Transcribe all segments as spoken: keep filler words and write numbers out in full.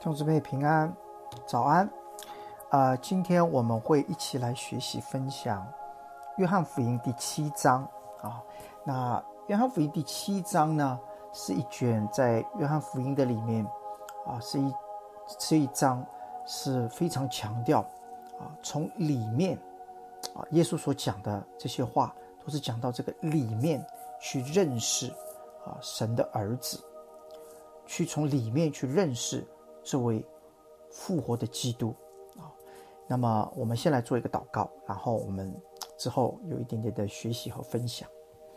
弟兄姊妹平安，早安。呃，今天我们会一起来学习分享约翰福音第七章啊。那约翰福音第七章呢，是一卷在约翰福音的里面啊，是一这一章是非常强调啊，从里面啊，耶稣所讲的这些话，都是讲到这个里面去认识啊神的儿子，去从里面去认识这位复活的基督啊。那么我们先来做一个祷告，然后我们之后有一点点的学习和分享。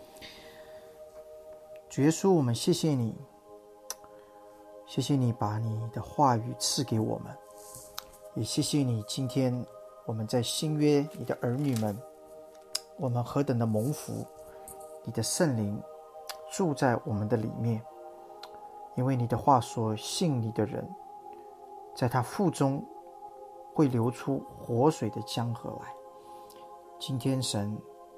主耶稣，我们谢谢你，谢谢你把你的话语赐给我们，也谢谢你今天我们在新约你的儿女们，我们何等的蒙福，你的圣灵住在我们的里面，因为你的话说，信你的人在他腹中会流出活水的江河来。今天神，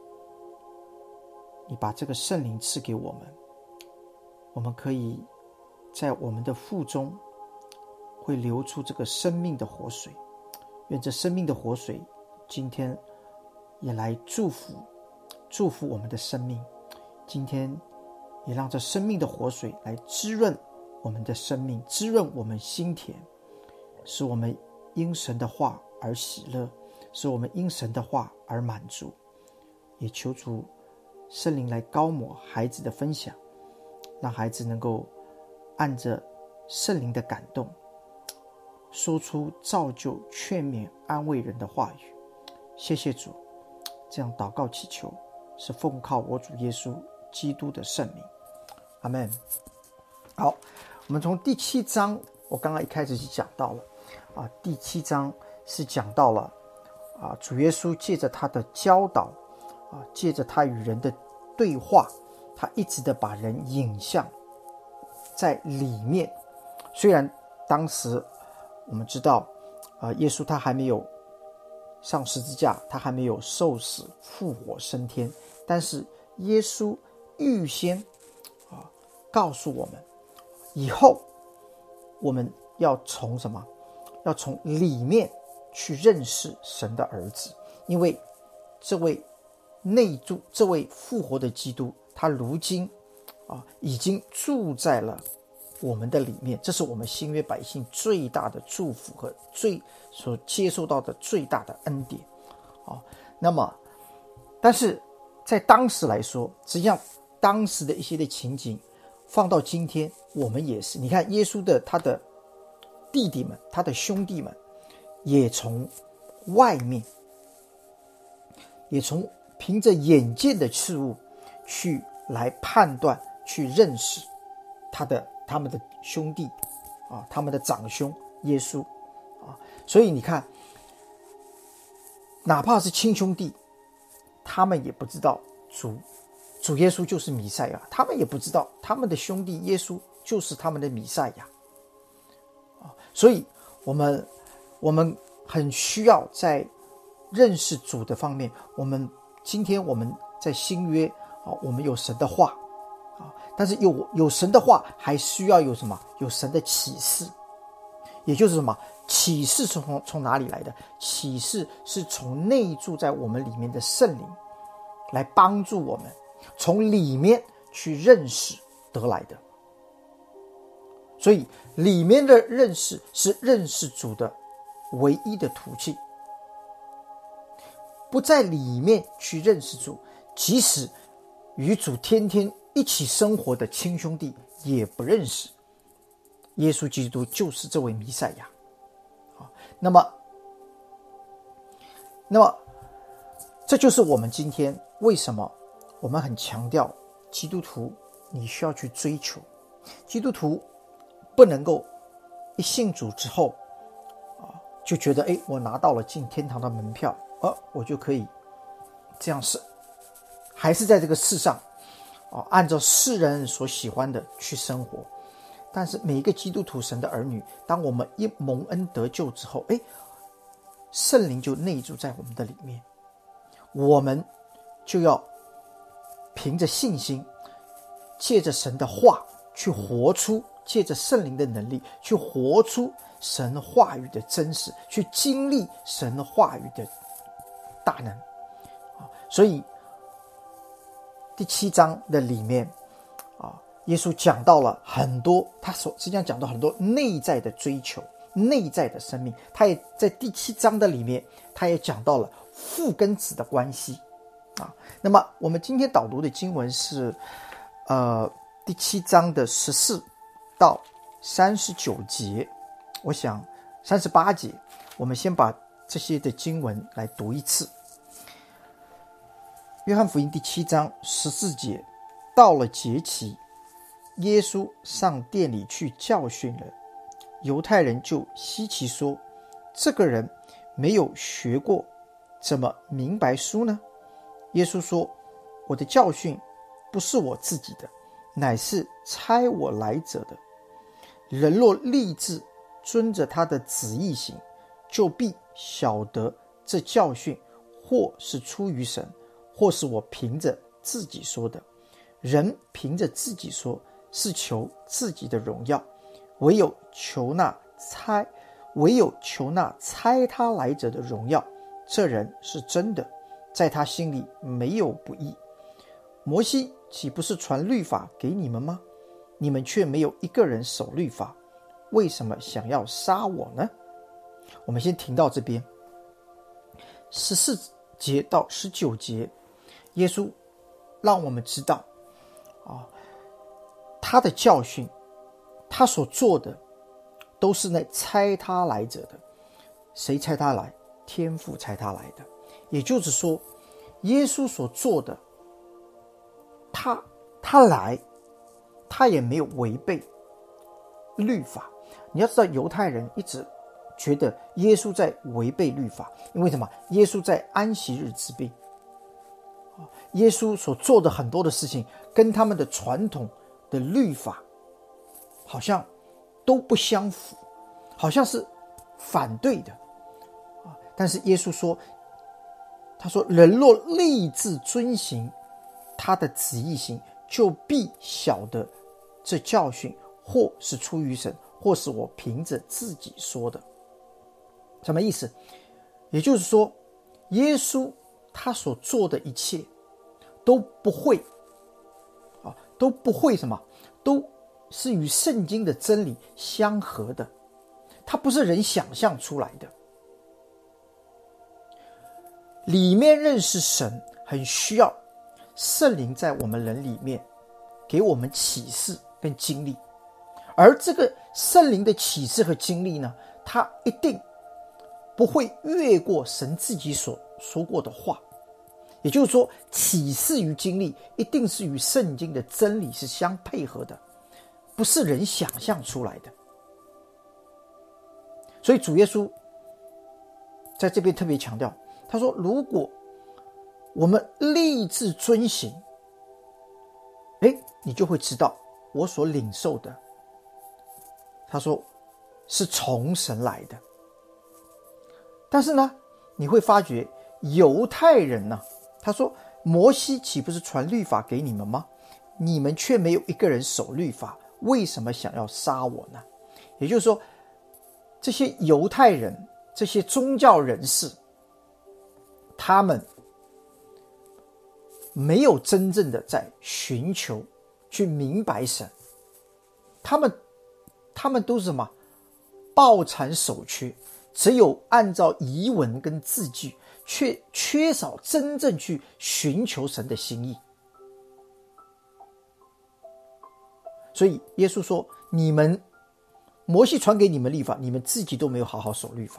你把这个圣灵赐给我们，我们可以在我们的腹中会流出这个生命的活水。愿这生命的活水今天也来祝福祝福我们的生命，今天也让这生命的活水来滋润我们的生命，滋润我们心田，使我们因神的话而喜乐，使我们因神的话而满足。也求主圣灵来膏抹孩子的分享，让孩子能够按着圣灵的感动，说出造就、劝勉、安慰人的话语。谢谢主，这样祷告祈求，是奉靠我主耶稣基督的圣名，阿们。好，我们从第七章，我刚刚一开始就讲到了啊，第七章是讲到了啊，主耶稣借着他的教导啊，借着他与人的对话，他一直的把人引向在里面。虽然当时我们知道啊，耶稣他还没有上十字架，他还没有受死复活升天，但是耶稣预先啊告诉我们，以后我们要从什么？要从里面去认识神的儿子，因为这位内住、这位复活的基督，他如今啊已经住在了我们的里面，这是我们新约百姓最大的祝福和最所接受到的最大的恩典啊。那么，但是在当时来说，实际上当时的一些的情景，放到今天，我们也是。你看，耶稣的他的弟弟们，他的兄弟们，也从外面，也从凭着眼见的事物去来判断、去认识他的他们的兄弟啊，他们的长兄耶稣啊。所以你看，哪怕是亲兄弟，他们也不知道主主耶稣就是弥赛亚，他们也不知道他们的兄弟耶稣就是他们的弥赛亚啊。所以我们我们很需要在认识主的方面，我们今天我们在新约啊，我们有神的话啊，但是有有神的话，还需要有什么？有神的启示，也就是什么？启示从从哪里来的？启示是从内住在我们里面的圣灵来帮助我们从里面去认识得来的。所以里面的认识是认识主的唯一的途径。不在里面去认识主，即使与主天天一起生活的亲兄弟也不认识耶稣基督就是这位弥赛亚。那么那么这就是我们今天为什么我们很强调基督徒你需要去追求。基督徒不能够一信主之后啊，就觉得诶我拿到了进天堂的门票，呃，我就可以这样是还是在这个世上啊，按照世人所喜欢的去生活。但是每一个基督徒神的儿女，当我们一蒙恩得救之后，诶圣灵就内住在我们的里面，我们就要凭着信心，借着神的话去活出借着圣灵的能力去活出神话语的真实，去经历神话语的大能。所以第七章的里面啊，耶稣讲到了很多，他所实际上讲到很多内在的追求，内在的生命。他也在第七章的里面，他也讲到了父跟子的关系啊。那么我们今天导读的经文是呃第七章的十四到三十九节，我想三十八节，我们先把这些的经文来读一次。约翰福音第七章十四节，到了节期，耶稣上殿里去教训人，犹太人就稀奇说，这个人没有学过，怎么明白书呢？耶稣说，我的教训不是我自己的，乃是差我来者的。人若立志遵着他的旨意行，就必晓得这教训或是出于神，或是我凭着自己说的。人凭着自己说，是求自己的荣耀，唯有求那猜唯有求那猜他来者的荣耀，这人是真的，在他心里没有不义。摩西岂不是传律法给你们吗？你们却没有一个人守律法，为什么想要杀我呢？我们先停到这边。十四节到十九节，耶稣让我们知道啊，他的教训，他所做的都是那差他来者的。谁差他来？天父差他来的。也就是说，耶稣所做的，他他来，他也没有违背律法。你要知道，犹太人一直觉得耶稣在违背律法，因为什么？耶稣在安息日治病。耶稣所做的很多的事情跟他们的传统的律法好像都不相符，好像是反对的。但是耶稣说，他说人若立志遵行他的旨意行，就必晓得这教训或是出于神，或是我凭着自己说的。什么意思？也就是说，耶稣他所做的一切都不会啊，都不会什么，都是与圣经的真理相合的，它不是人想象出来的。里面认识神很需要圣灵在我们人里面给我们启示跟经历，而这个圣灵的启示和经历呢，它一定不会越过神自己所说过的话。也就是说，启示与经历一定是与圣经的真理是相配合的，不是人想象出来的。所以主耶稣在这边特别强调，他说如果我们立志遵行，诶，你就会知道我所领受的，他说是从神来的。但是呢，你会发觉犹太人呢，他说摩西岂不是传律法给你们吗？你们却没有一个人守律法，为什么想要杀我呢？也就是说，这些犹太人，这些宗教人士，他们没有真正的在寻求去明白神，他们他们都是什么？抱残守缺，只有按照遗文跟字句，却缺少真正去寻求神的心意。所以耶稣说，你们摩西传给你们律法，你们自己都没有好好守律法。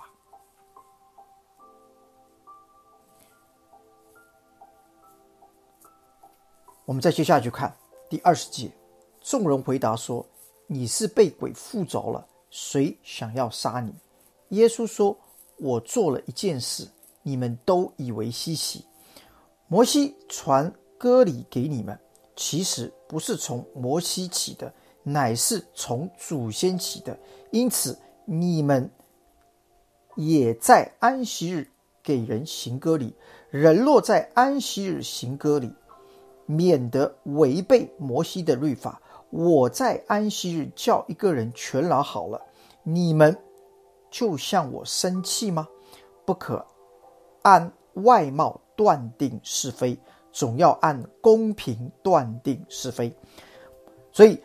我们再接下去看第二十节，众人回答说，你是被鬼附着了，谁想要杀你？耶稣说，我做了一件事，你们都以为稀奇。摩西传割礼给你们，其实不是从摩西起的，乃是从祖先起的，因此你们也在安息日给人行割礼。人若在安息日行割礼，免得违背摩西的律法， 我在安息日叫一个人全劳好了，你们就向我生气吗？不可按外貌断定是非，总要按公平断定是非。所以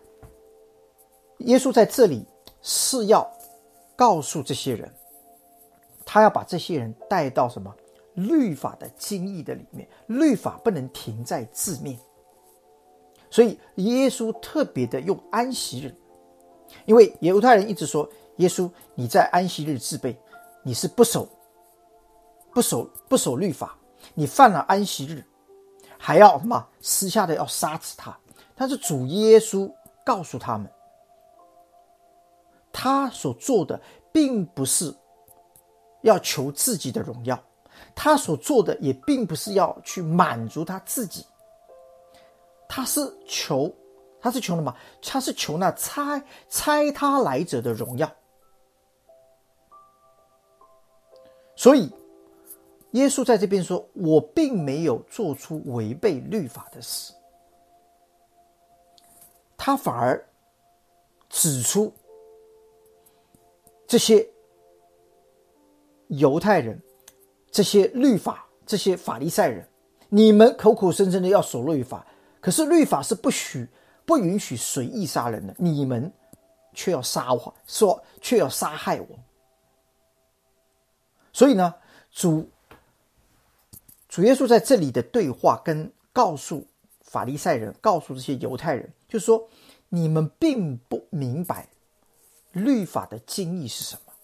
耶稣在这里是要告诉这些人，他要把这些人带到什么？律法的精义的里面。律法不能停在字面，所以耶稣特别的用安息日，因为犹太人一直说，耶稣你在安息日自备，你是不守不守不守律法，你犯了安息日还要什么私下的要杀死他。但是主耶稣告诉他们，他所做的并不是要求自己的荣耀，他所做的也并不是要去满足他自己，他是求他是求什么？他是求那差差他来者的荣耀。所以耶稣在这边说，我并没有做出违背律法的事，他反而指出这些犹太人，这些律法，这些法利赛人，你们口口声声的要守律法，可是律法是不许不允许随意杀人的，你们却要杀我，说却要杀害我。所以呢，主主耶稣在这里的对话跟告诉法利赛人，告诉这些犹太人，就是说你们并不明白律法的精义是什么。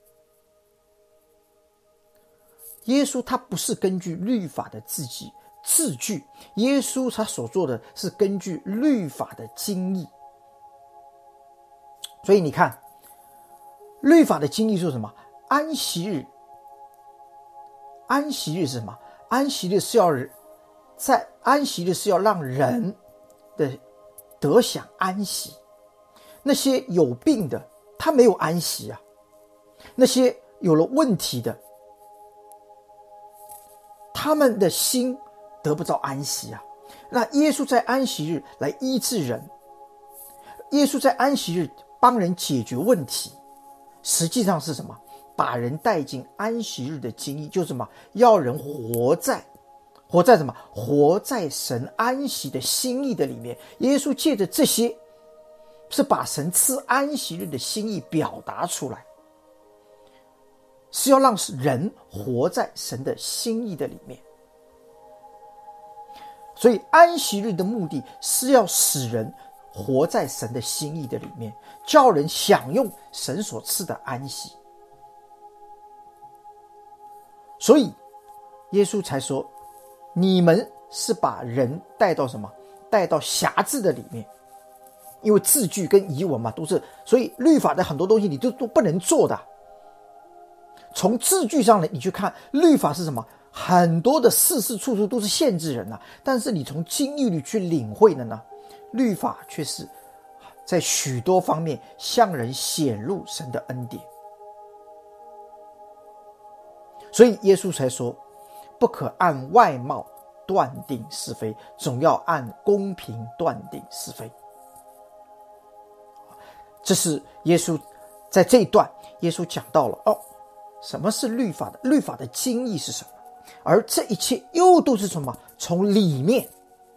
耶稣他不是根据律法的字句字句，耶稣他所做的是根据律法的精义。所以你看，律法的精义是什么？安息日，安息日是什么？安息日是要在安息日是要让人的得享安息。那些有病的，他没有安息啊；那些有了问题的，他们的心得不到安息啊。那耶稣在安息日来医治人，耶稣在安息日帮人解决问题，实际上是什么？把人带进安息日的精义，就是什么？要人活在活在什么？活在神安息的心意的里面。耶稣借着这些，是把神赐安息日的心意表达出来，是要让人活在神的心意的里面。所以安息日的目的是要使人活在神的心意的里面，叫人享用神所赐的安息。所以耶稣才说，你们是把人带到什么？带到辖制的里面。因为字句跟遗文嘛，都是，所以律法的很多东西你都都不能做的。从字句上呢，你去看律法是什么？很多的事事处处都是限制人啊，但是你从经义里去领会的呢，律法却是在许多方面向人显露神的恩典。所以耶稣才说，不可按外貌断定是非，总要按公平断定是非。这是耶稣在这一段，耶稣讲到了哦，什么是律法的？律法的精义是什么？而这一切又都是什么？从里面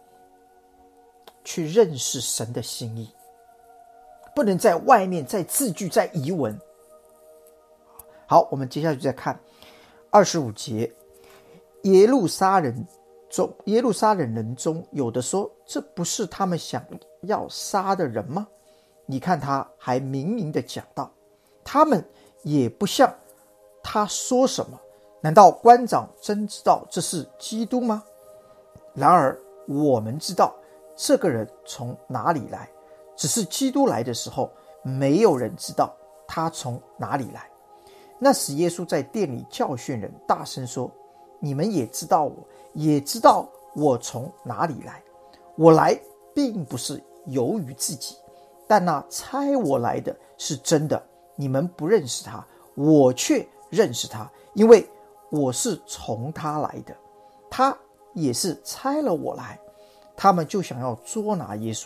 去认识神的心意，不能在外面，在字句，在遗文。好，我们接下去再看二十五节，耶路撒冷中，耶路撒冷人中有的说，这不是他们想要杀的人吗？你看他还明明的讲道，他们也不像他说什么。难道官长真知道这是基督吗？然而我们知道这个人从哪里来，只是基督来的时候，没有人知道他从哪里来。那时耶稣在殿里教训人，大声说，你们也知道我，也知道我从哪里来。我来并不是由于自己，但那差我来的是真的，你们不认识他，我却认识他，因为我是从他来的，他也是差了我来。他们就想要捉拿耶稣，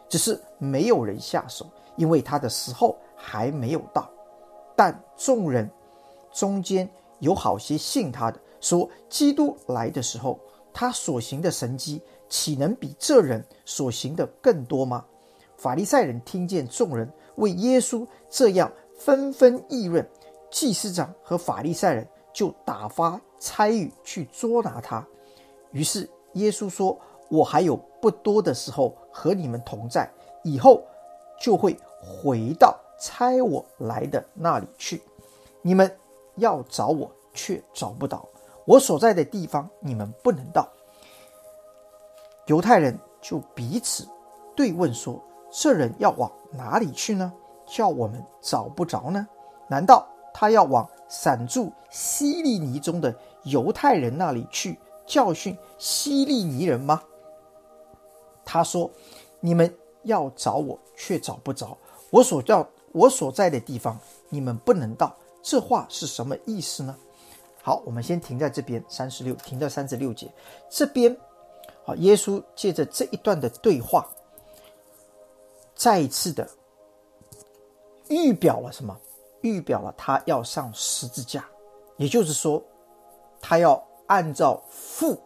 只是没有人下手，因为他的时候还没有到。但众人中间有好些信他的，说基督来的时候，他所行的神迹岂能比这人所行的更多吗？法利赛人听见众人为耶稣这样纷纷议论，祭司长和法利赛人就打发差役去捉拿他。于是耶稣说，我还有不多的时候和你们同在，以后就会回到差我来的那里去。你们要找我，却找不到，我所在的地方你们不能到。犹太人就彼此对问说，这人要往哪里去呢？叫我们找不着呢？难道他要往散住希利尼中的犹太人那里去，教训希利尼人吗？他说，你们要找我，却找不着，我所要我所在的地方你们不能到。这话是什么意思呢？好，我们先停在这边，三十六停在三十六节这边。耶稣借着这一段的对话，再一次的预表了什么？预表了他要上十字架，也就是说，他要按照父，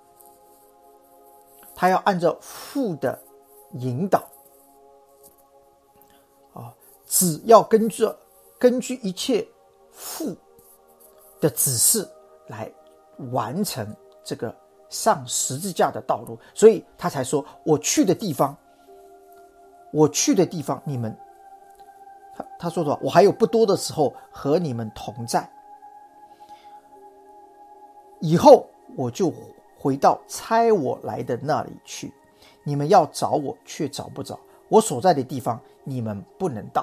他要按照父的引导，啊，只要根据根据一切父的指示来完成这个上十字架的道路，所以他才说，我去的地方，我去的地方，你们，他他说的，我还有不多的时候和你们同在，以后我就回到差我来的那里去。你们要找我，却找不着，我所在的地方你们不能到。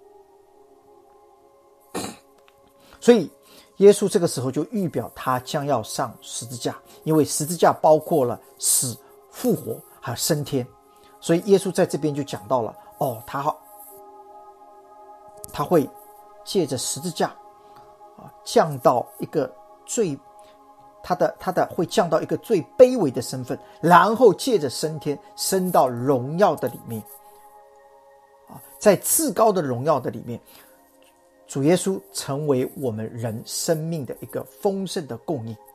所以耶稣这个时候就预表他将要上十字架，因为十字架包括了死、复活还有升天，所以耶稣在这边就讲到了，哦，他他会借着十字架啊降到一个最他的他的会降到一个最卑微的身份，然后借着升天升到荣耀的里面啊，在至高的荣耀的里面，主耶稣成为我们人生命的一个丰盛的供应。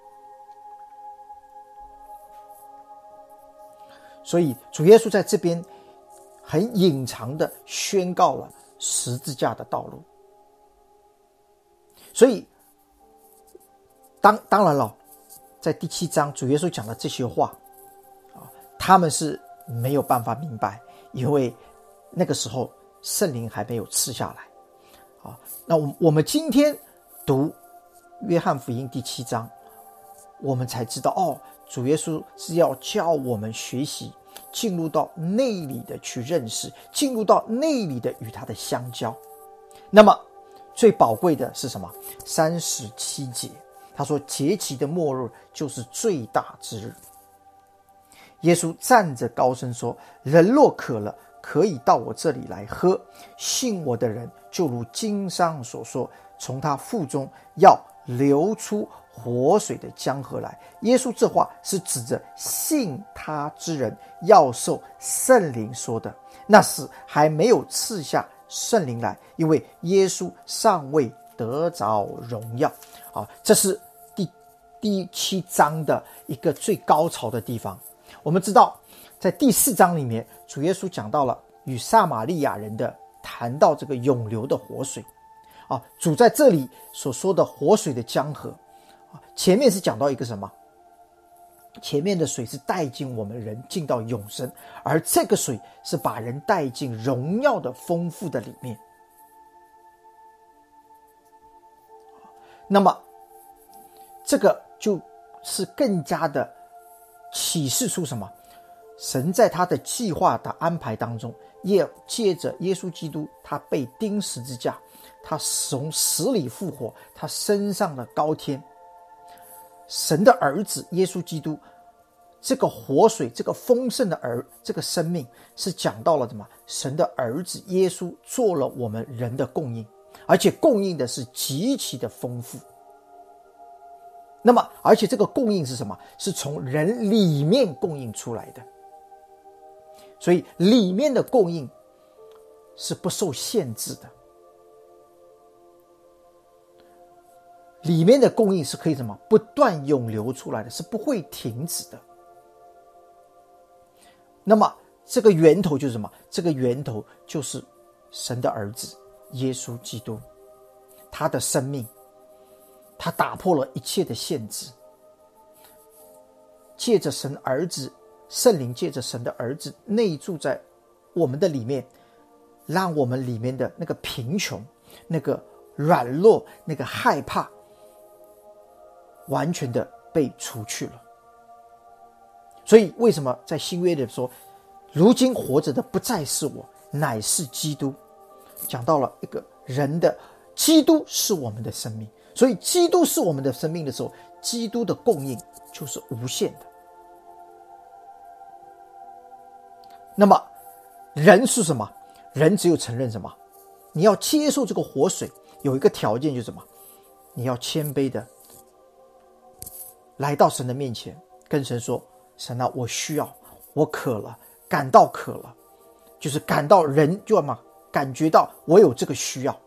所以主耶稣在这边很隐藏的宣告了十字架的道路。所以当当然了，在第七章主耶稣讲的这些话啊，他们是没有办法明白，因为那个时候圣灵还没有赐下来。啊，那我们今天读约翰福音第七章，我们才知道，哦，主耶稣是要教我们学习进入到内里的去认识，进入到内里的与他的相交。那么最宝贵的是什么？三十七节他说，节期的末日就是最大之日。耶稣站着高声说，人若渴了，可以到我这里来喝，信我的人就如经上所说，从他腹中要流出活水的江河来。耶稣这话是指着信他之人要受圣灵说的，那时还没有赐下圣灵来，因为耶稣尚未得着荣耀。啊，这是第第七章的一个最高潮的地方。我们知道在第四章里面，主耶稣讲到了与撒玛利亚人的谈到这个永流的活水啊，主在这里所说的活水的江河啊，前面是讲到一个什么？前面的水是带进我们人进到永生，而这个水是把人带进荣耀的丰富的里面。那么这个就是更加的启示出什么？神在他的计划的安排当中，也借着耶稣基督，他被钉十字架，他从死里复活，他升上了高天。神的儿子耶稣基督，这个活水，这个丰盛的儿，这个生命是讲到了什么？神的儿子耶稣做了我们人的供应，而且供应的是极其的丰富。那么而且这个供应是什么？是从人里面供应出来的。 所以里面的供应是不受限制的，里面的供应是可以什么不断涌流出来的，是不会停止的。那么这个源头就是什么？这个源头就是神的儿子耶稣基督，他的生命，他打破了一切的限制，借着神儿子，圣灵借着神的儿子内住在我们的里面，让我们里面的那个贫穷、那个软弱、那个害怕完全的被除去了。所以为什么在新约里说，如今活着的不再是我，乃是基督，讲到了一个人的基督是我们的生命。所以基督是我们的生命的时候，基督的供应就是无限的。那么人是什么？人只有承认什么？你要接受这个活水，有一个条件就是什么？你要谦卑的来到神的面前，跟神说，神啊，我需要，我渴了，感到渴了，就是感到人就要嘛，感觉到我有这个需要。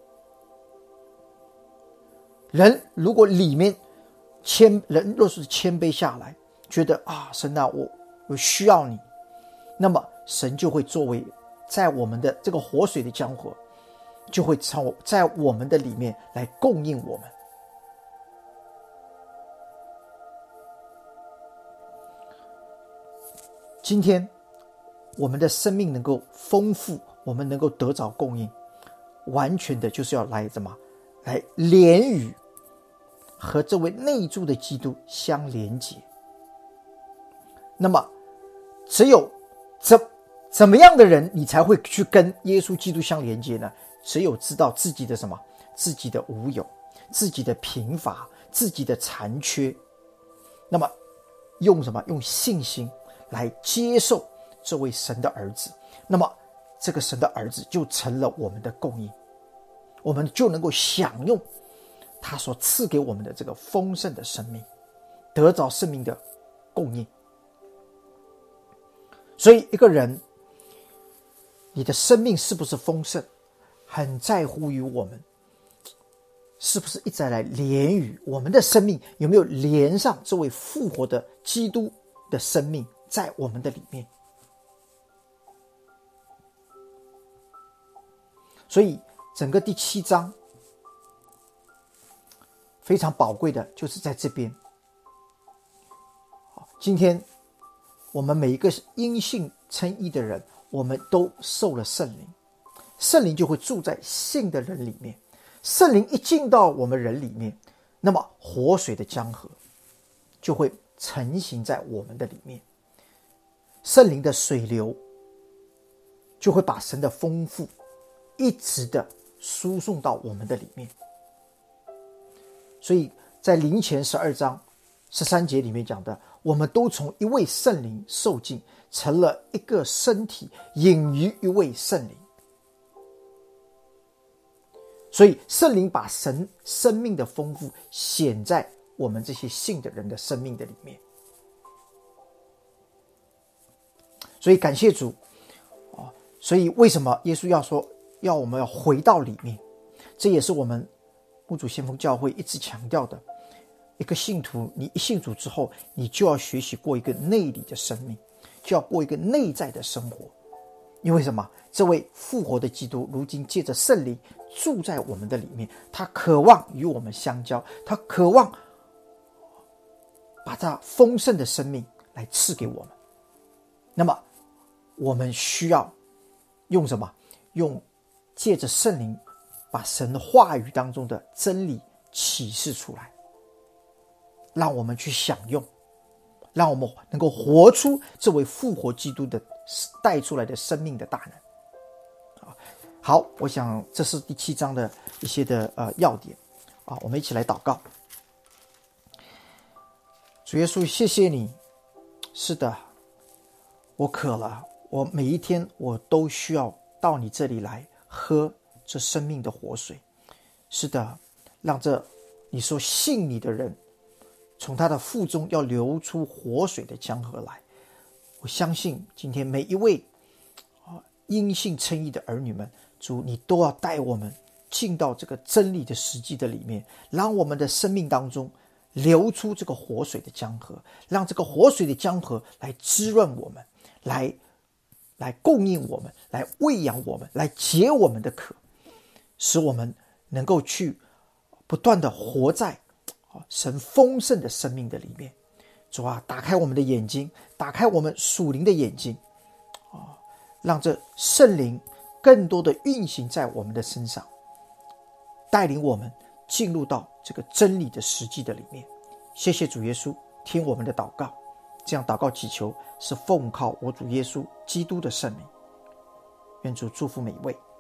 人如果里面谦，人若是谦卑下来，觉得啊，神啊，我我需要你，那么神就会作为在我们的这个活水的江河，就会在我们的里面来供应我们。今天我们的生命能够丰富，我们能够得着供应，完全的就是要来怎么来连与和这位内住的基督相连结。那么只有怎怎么样的人你才会去跟耶稣基督相连接呢？只有知道自己的什么，自己的无有，自己的贫乏，自己的残缺，那么用什么？用信心来接受这位神的儿子，那么这个神的儿子就成了我们的供应，我们就能够享用他所赐给我们的这个丰盛的生命，得着生命的供应。所以一个人你的生命是不是丰盛，很在乎于我们是不是一直来连于我们的生命，有没有连上这位复活的基督的生命在我们的里面。所以整个第七章非常宝贵的就是在这边。今天我们每一个因信称义的人，我们都受了圣灵，圣灵就会住在信的人里面。圣灵一进到我们人里面，那么活水的江河就会成型在我们的里面，圣灵的水流就会把神的丰富一直的输送到我们的里面。所以在林前十二章十三节里面讲的，我们都从一位圣灵受浸，成了一个身体，隐于一位圣灵。所以圣灵把神生命的丰富显在我们这些信的人的生命的里面。所以感谢主，所以为什么耶稣要说要我们要回到里面，这也是我们牧主先锋教会一直强调的。一个信徒，你一信主之后，你就要学习过一个内里的生命，就要过一个内在的生活。因为什么？这位复活的基督如今借着圣灵住在我们的里面，他渴望与我们相交，他渴望把他丰盛的生命来赐给我们。那么我们需要用什么？用借着圣灵把神的话语当中的真理启示出来，让我们去享用，让我们能够活出这位复活基督的带出来的生命的大能。好，我想这是第七章的一些的呃要点啊，我们一起来祷告。主耶稣，谢谢你，是的，我渴了，我每一天我都需要到你这里来喝这生命的活水。是的，让这你说信你的人从他的腹中要流出活水的江河来。 我相信今天每一位啊因信称义的儿女们，主你都要带我们进到这个真理的实际的里面，让我们的生命当中流出这个活水的江河，让这个活水的江河来滋润我们，来来供应我们，来喂养我们，来解我们的渴，使我们能够去不断的活在神丰盛的生命的里面。主啊，打开我们的眼睛，打开我们属灵的眼睛，让这圣灵更多的运行在我们的身上，带领我们进入到这个真理的实际的里面。谢谢主耶稣，听我们的祷告，这样祷告祈求是奉靠我主耶稣基督的圣名。愿主祝福每一位。